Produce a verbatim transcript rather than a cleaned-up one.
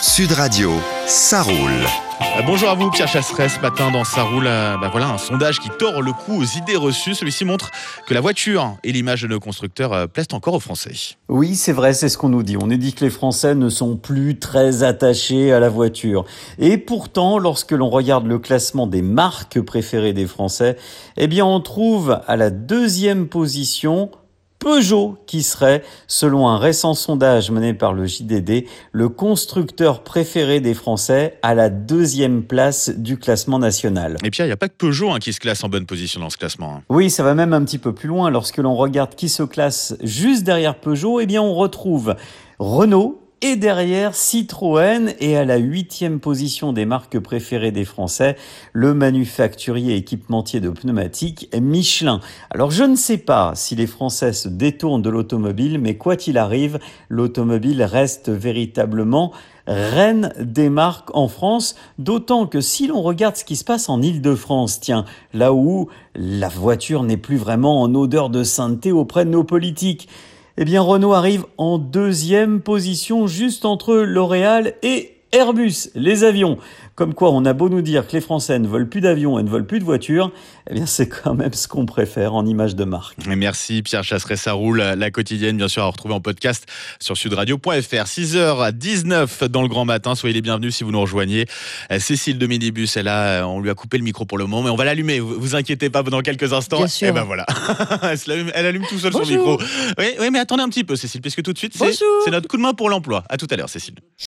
Sud Radio, ça roule. Euh, Bonjour à vous, Pierre Chasseret. Ce matin dans Ça roule, euh, bah voilà, un sondage qui tord le cou aux idées reçues. Celui-ci montre que la voiture et l'image de nos constructeurs euh, plaisent encore aux Français. Oui, c'est vrai, c'est ce qu'on nous dit. On nous dit que les Français ne sont plus très attachés à la voiture. Et pourtant, lorsque l'on regarde le classement des marques préférées des Français, eh bien, on trouve à la deuxième position Peugeot, qui serait, selon un récent sondage mené par le J D D, le constructeur préféré des Français à la deuxième place du classement national. Et Pierre, il n'y a pas que Peugeot hein, qui se classe en bonne position dans ce classement. hein. Oui, ça va même un petit peu plus loin. Lorsque l'on regarde qui se classe juste derrière Peugeot, eh bien, on retrouve Renault et derrière Citroën, et à la huitième position des marques préférées des Français, le manufacturier équipementier de pneumatiques Michelin. Alors je ne sais pas si les Français se détournent de l'automobile, mais quoi qu'il arrive, l'automobile reste véritablement reine des marques en France, d'autant que si l'on regarde ce qui se passe en Île-de-France, tiens, là où la voiture n'est plus vraiment en odeur de sainteté auprès de nos politiques, eh bien Renault arrive en deuxième position, juste entre L'Oréal et Airbus, les avions. Comme quoi, on a beau nous dire que les Français ne veulent plus d'avions et ne veulent plus de voitures, eh bien c'est quand même ce qu'on préfère en image de marque. Et merci Pierre Chasseret, ça roule. La quotidienne, bien sûr, à retrouver en podcast sur sudradio point f r. six heures dix-neuf dans le grand matin. Soyez les bienvenus si vous nous rejoignez. Cécile de Minibus, elle a, on lui a coupé le micro pour le moment, mais on va l'allumer. Vous, vous inquiétez pas, dans quelques instants. Bien sûr. Et ben voilà. elle, se l'allume, elle allume tout seul Bonjour. son micro. Oui, oui, mais attendez un petit peu, Cécile, puisque tout de suite, c'est, c'est notre coup de main pour l'emploi. À tout à l'heure, Cécile.